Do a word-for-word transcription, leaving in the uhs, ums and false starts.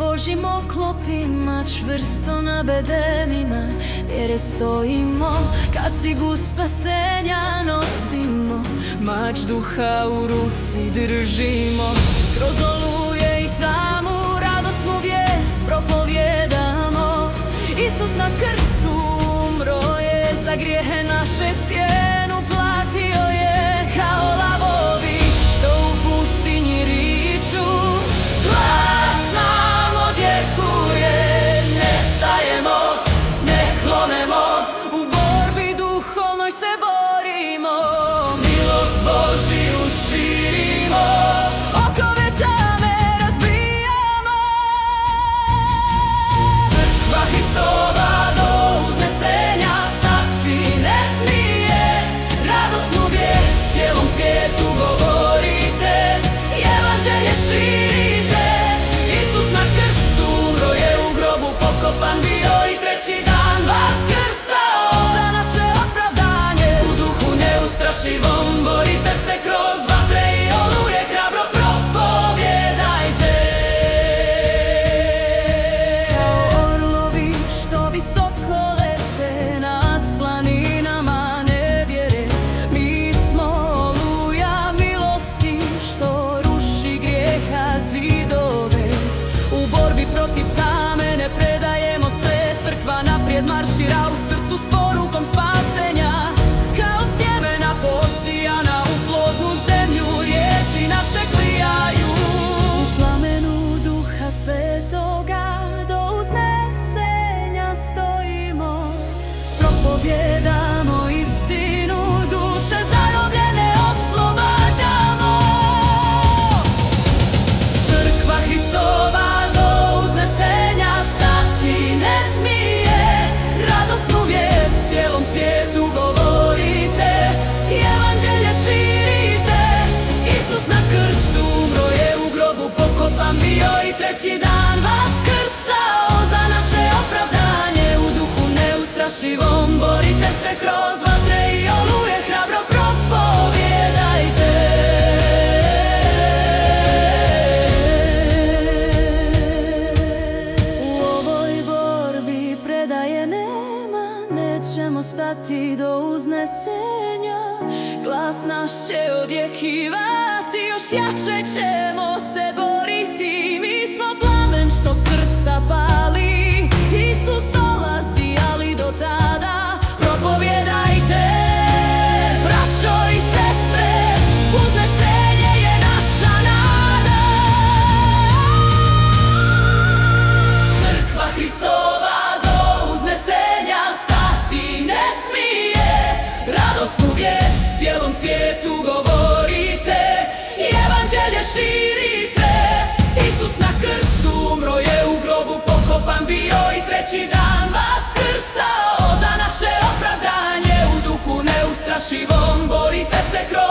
Božjim oklopima, čvrsto na bedemima vjere stojimo. Kad cigu spasenja nosimo, mač duha u ruci držimo. Kroz oluje i tamu radosnu vijest propovjedamo. Isus na krstu umro je, za grijehe naše cijenu platio je. Kao lavovi što u pustinji riču, glas nam odjekuje. Ne stajemo, ne klonemo, u borbi duhovnoj se borimo. Milost Božiju širimo, okove tame razbijamo. Crkva Hristova do uznesenja stati ne smije. Radosnu vijest cijelom svijetu govorite, evanđelje širite. Isus na krstu umro je, u grobu pokopan bio i treći dan vaskrsao. Za naše opravdanje u duhu neustrašivom borite se kroz vatre i oluje, hrabro propovijedajte. Kao orlovi što visoko lete nad planinama nevjere, mi smo oluja milosti što ruši grijeha zidove. U borbi protiv tame ne predajemo se, crkva naprijed maršira u srcu s porukom spasenja. Kao sjemena posijana u plodnu zemlju, riječi naše klijaju. U plamenu duha svetoga do uznesenja stojimo. Propovijedamo istinu, duše zarobljene oslobađamo. Crkva Hristova do uznesenja stati ne smije. Radosnu vijest cijelom svijetu govorite, evanđelje širite. Isus na krstu umro je, u grobu pokopan bio i treći dan vaskrsao. Za naše opravdanje u duhu neustrašivom borite se kroz vatre i oluje, hrabro propovijedajte. U ovoj borbi predaje nema, nećemo stati do uznesenja. Glas naš će odjekivati, još jače ćemo se boriti. Mi smo plamen što srca pali, Isus dolazi, ali do tada propovijedajte. Braćo i sestre, uznesenje je naša nada. Crkva Hristova do uznesenja stati ne smije. Radosnu vijest cijelom svijetu govorite, evanđelje širite. Isus na krstu umro je, u grobu pokopan bio i treći dan vaskrsao. Za naše opravdanje u duhu neustrašivom borite se kroz